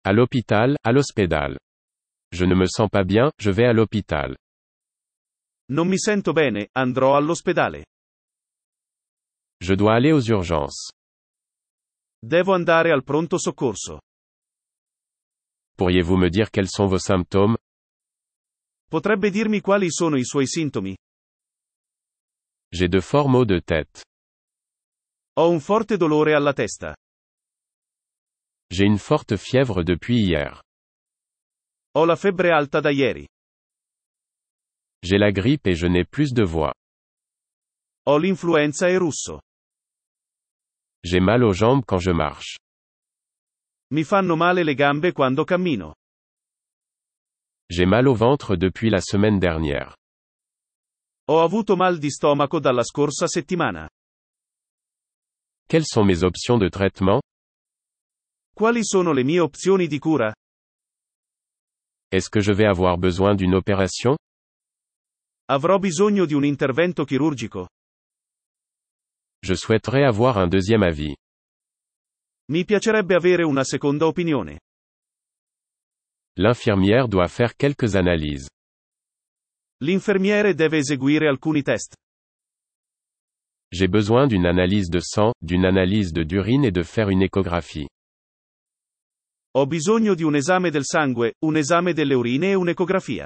À l'hôpital, à l'ospedale. Je ne me sens pas bien, je vais à l'hôpital. Non mi sento bene, andrò all'ospedale. Je dois aller aux urgences. Devo andare al pronto soccorso. Pourriez-vous me dire quels sont vos symptômes? Potrebbe dirmi quali sono i suoi sintomi? J'ai de forts maux de tête. Ho un forte dolore alla testa. J'ai une forte fièvre depuis hier. Ho la febbre alta da ieri. J'ai la grippe et je n'ai plus de voix. Ho l'influenza e russo. J'ai mal aux jambes quand je marche. Mi fanno male le gambe quando cammino. J'ai mal au ventre depuis la semaine dernière. Ho avuto mal di stomaco dalla scorsa settimana. Quelles sont mes options de traitement? Quali sono le mie opzioni di cura? Est-ce que je vais avoir besoin d'une opération? Avrò bisogno di un intervento chirurgico? Je souhaiterais avoir un deuxième avis. Mi piacerebbe avere una seconda opinione. L'infirmière doit faire quelques analyses. L'infermiere deve eseguire alcuni test. J'ai besoin d'une analyse de sang, d'une analyse d'urine et de faire une échographie. Ho bisogno di un esame del sangue, un esame delle urine e un'ecografia.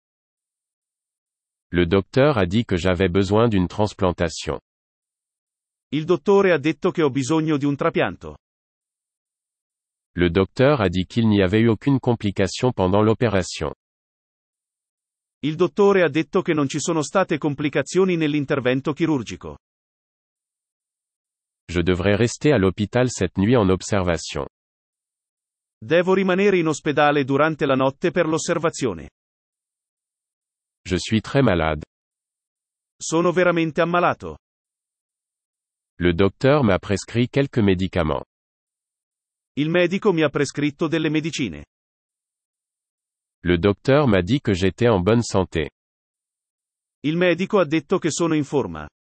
Le docteur a dit que j'avais besoin d'une transplantation. Il dottore ha detto che ho bisogno di un trapianto. Le docteur a dit qu'il n'y avait eu aucune complication pendant l'opération. Il dottore ha detto che non ci sono state complicazioni nell'intervento chirurgico. Je devrais rester à l'hôpital cette nuit en observation. Devo rimanere in ospedale durante la notte per l'osservazione. Je suis très malade. Sono veramente ammalato. Le docteur m'a prescrit quelques médicaments. Il medico mi ha prescritto delle medicine. Le docteur m'a dit que j'étais en bonne santé. Il medico ha detto che sono in forma.